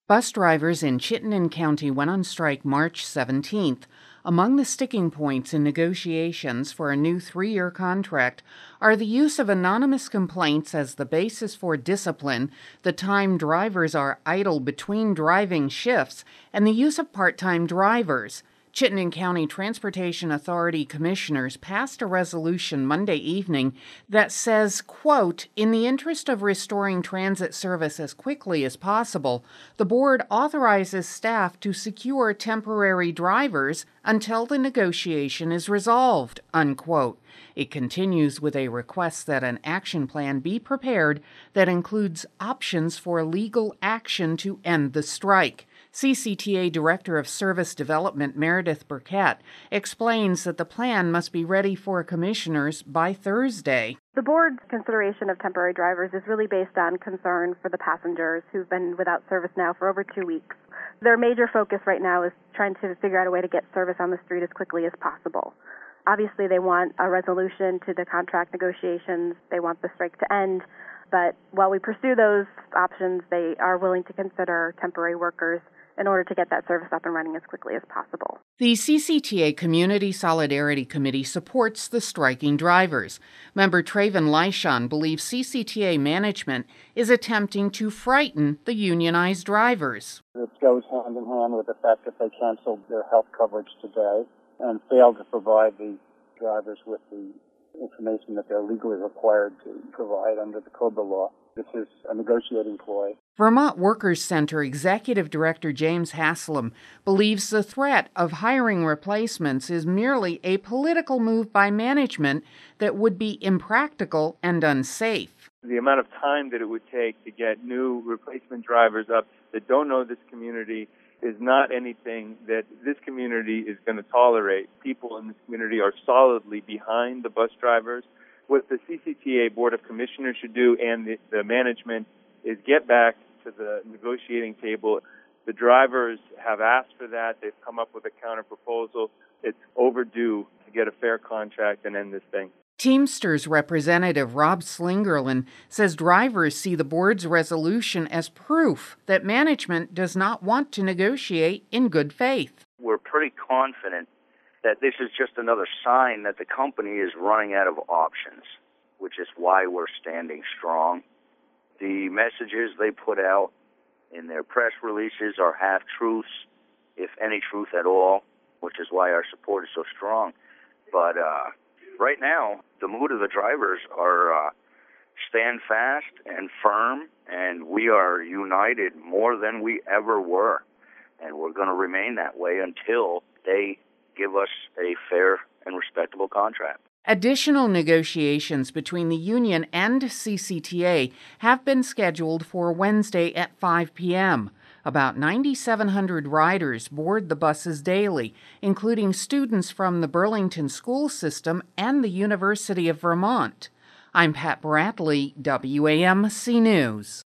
Bus drivers in Chittenden County went on strike March 17th. Among the sticking points in negotiations for a new 3-year contract are the use of anonymous complaints as the basis for discipline, the time drivers are idle between driving shifts, and the use of part-time drivers. Chittenden County Transportation Authority commissioners passed a resolution Monday evening that says, quote, "In the interest of restoring transit service as quickly as possible, the board authorizes staff to secure temporary drivers until the negotiation is resolved," unquote. It continues with a request that an action plan be prepared that includes options for legal action to end the strike. CCTA Director of Service Development Meredith Burkett explains that the plan must be ready for commissioners by Thursday. The board's consideration of temporary drivers is really based on concern for the passengers who've been without service now for over 2 weeks. Their major focus right now is trying to figure out a way to get service on the street as quickly as possible. Obviously, they want a resolution to the contract negotiations. They want the strike to end. But while we pursue those options, they are willing to consider temporary workers in order to get that service up and running as quickly as possible. The CCTA Community Solidarity Committee supports the striking drivers. Member Traven Lyshon believes CCTA management is attempting to frighten the unionized drivers. It goes hand in hand with the fact that they canceled their health coverage today and failed to provide the drivers with the information that they're legally required to provide under the COBRA law. This is a negotiating ploy. Vermont Workers Center Executive Director James Haslam believes the threat of hiring replacements is merely a political move by management that would be impractical and unsafe. The amount of time that it would take to get new replacement drivers up that don't know this community is not anything that this community is going to tolerate. People in this community are solidly behind the bus drivers. What the CCTA Board of Commissioners should do and the management is get back to the negotiating table. The drivers have asked for that. They've come up with a counter-proposal. It's overdue to get a fair contract and end this thing. Teamsters Representative Rob Slingerland says drivers see the board's resolution as proof that management does not want to negotiate in good faith. We're pretty confident that this is just another sign that the company is running out of options, which is why we're standing strong. The messages they put out in their press releases are half-truths, if any truth at all, which is why our support is so strong. But right now, the mood of the drivers are stand fast and firm, and we are united more than we ever were. And we're going to remain that way until they give us a fair and respectable contract. Additional negotiations between the union and CCTA have been scheduled for Wednesday at 5 p.m. About 9,700 riders board the buses daily, including students from the Burlington school system and the University of Vermont. I'm Pat Bradley, WAMC News.